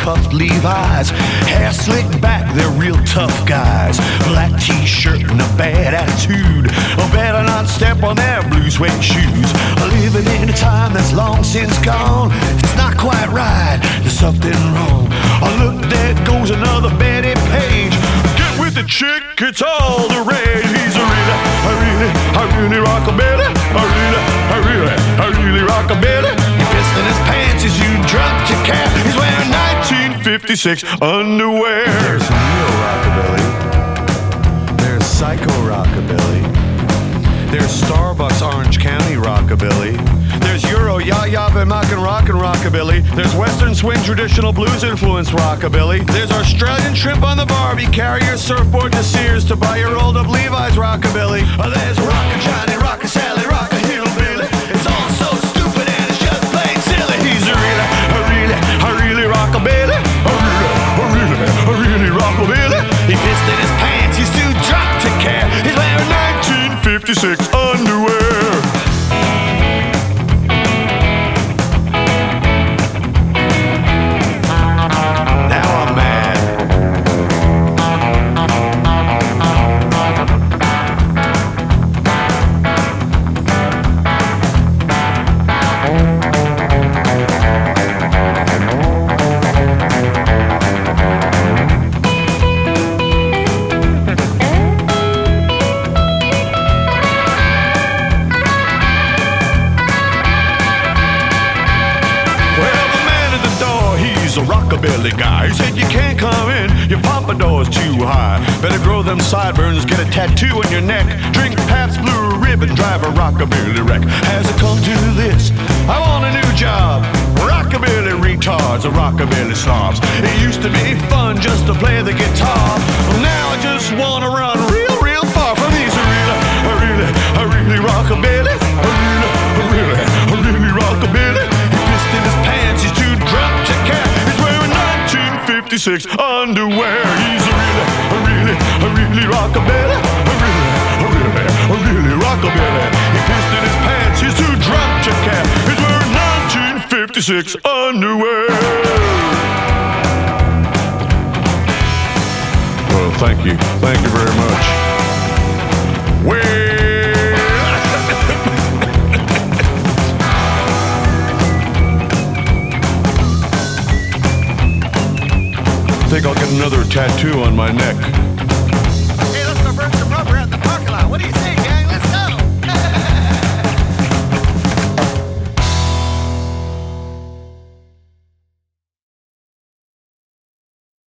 cuffed Levi's. Hair slicked back, they're real tough guys. Black t-shirt and a bad attitude. Better not step on their blue suede shoes. Living in a time that's long since gone. It's not quite right, there's something wrong. Oh look, there goes another Betty Page. Get with the chick, it's all the rage. He's a really rockabilly. I really rockabilly. He pissed in his pants as you dropped your cap. He's wearing 1956 underwear. There's real rockabilly. There's psycho rockabilly. There's Starbucks Orange County rockabilly. There's Euro ya-ya Vemakan rockin' rockabilly. There's Western swing traditional blues influence rockabilly. There's Australian shrimp on the Barbie. Carry your surfboard to Sears to buy your rolled up Levi's rockabilly. There's rockin' Johnny, rockin' Sally, rockin' hillbilly. It's all so stupid and it's just plain silly. He's a really rockabilly. A really rockabilly. He pissed in his pants, he's too drunk to care. He's wearing 1956 underwear. A rockabilly guy. He said you can't come in, your pompadour's too high. Better grow them sideburns, get a tattoo on your neck. Drink Pabst Blue Ribbon, drive a rockabilly wreck. Has it come to this? I want a new job. Rockabilly retards, a rockabilly slobs. It used to be fun just to play the guitar. Well, now I just wanna run real far from these. A really rockabilly. A really rockabilly. He pissed in his pants, he's too drunk to care. 56 underwear. He's a really rockabilly. A really rockabilly. He pissed in his pants, he's too drunk to care. He's wearing 1956 underwear. Well, thank you very much. I think I'll get another tattoo on my neck.